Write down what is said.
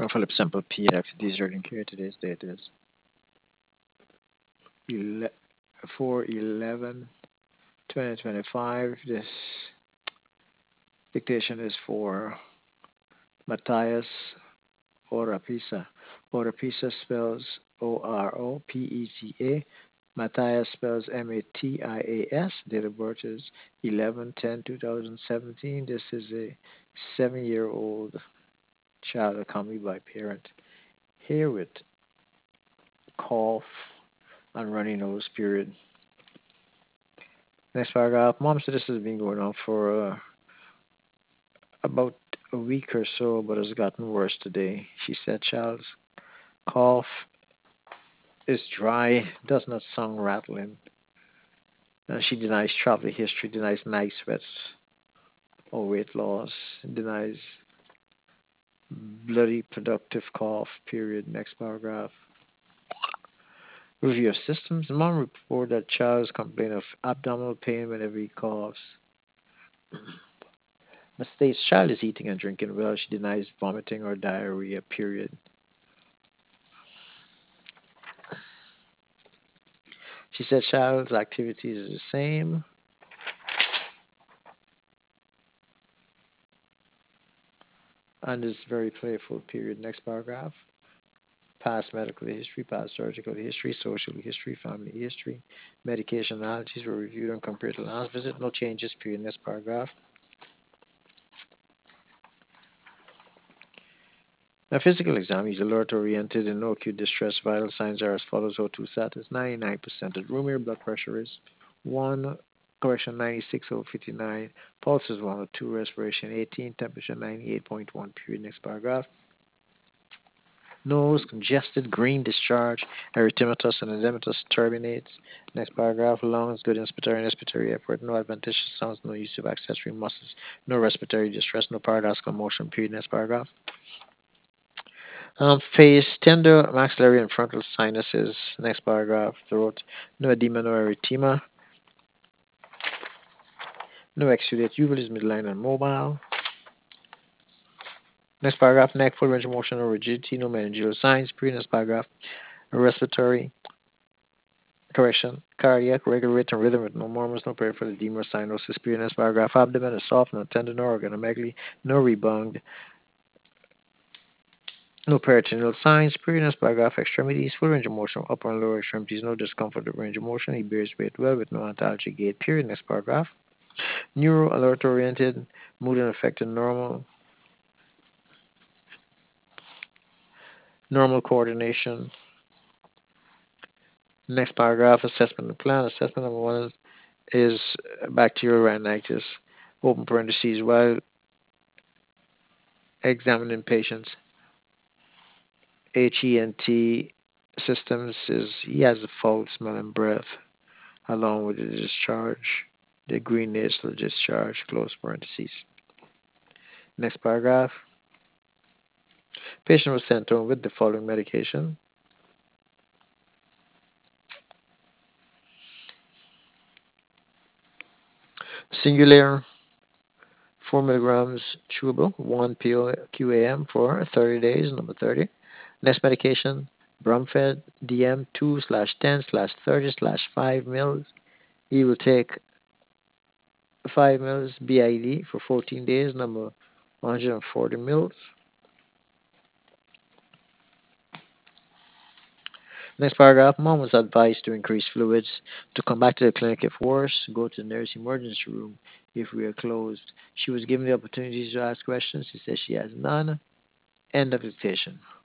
Philip Sample PX. These are care. Today's date is 4/11/2025. This dictation is for Matthias Oropesa. Oropesa spells Oropeza. Matthias spells Matias. Date of birth is 11/10/2017. This is a 7-year-old child accompanied by parent. Here with cough and runny nose, period. Next paragraph. Mom said this has been going on for about a week or so, but has gotten worse today. She said child's cough is dry, does not sound rattling. She denies travel history, denies night sweats or weight loss, denies bloody productive cough, period. Next paragraph. Review of systems. Mom reported that child is complaining of abdominal pain whenever he coughs. But states child is eating and drinking well. She denies vomiting or diarrhea, period. She said child's activities is the same. And is very playful, period. Next paragraph. Past medical history, past surgical history, social history, family history, medication allergies were reviewed and compared to last visit. No changes, period. Next paragraph. A physical exam is alert oriented and no acute distress. Vital signs are as follows: O2 status 99%. Room blood pressure is 1, correction 96/59. Pulse is 102. Respiration 18. Temperature 98.1. Period. Next paragraph. Nose congested, green discharge, erythematous and edematous turbinates. Next paragraph. Lungs good inspiratory and expiratory effort. No adventitious sounds. No use of accessory muscles. No respiratory distress. No paradoxical motion. Period. Next paragraph. Face tender maxillary and frontal sinuses. Next paragraph. Throat. No edema, no erythema. No exudate. Uvula is midline and mobile. Next paragraph. Neck, full range of motion, no rigidity, no meningeal signs. Next paragraph. Respiratory. Correction. Cardiac, regular rate and rhythm with no murmurs, no peripheral edema or cyanosis. Next paragraph. Abdomen is soft, no tender, no organomegaly, no rebound. No peritoneal signs. Next paragraph. Extremities, full range of motion, upper and lower extremities, no discomfort of range of motion. He bears weight well with no antalgic gait. Next paragraph. Neuro alert oriented, mood and affected normal. Normal coordination. Next paragraph. Assessment and plan. Assessment number 1 is bacterial rhinitis. Open parentheses. While examining patients, HENT systems is he has a foul smell and breath, along with the discharge, the green nasal discharge, close parentheses. Next paragraph. Patient was sent home with the following medication. Singular 4 milligrams chewable, 1 QAM for 30 days, number 30. Next medication, Bromfed DM 2/10/30/5 mils. He will take 5 mils BID for 14 days, number 140 mils. Next paragraph, mom was advised to increase fluids, to come back to the clinic if worse, go to the nurse emergency room if we are closed. She was given the opportunity to ask questions. She says she has none. End of dictation.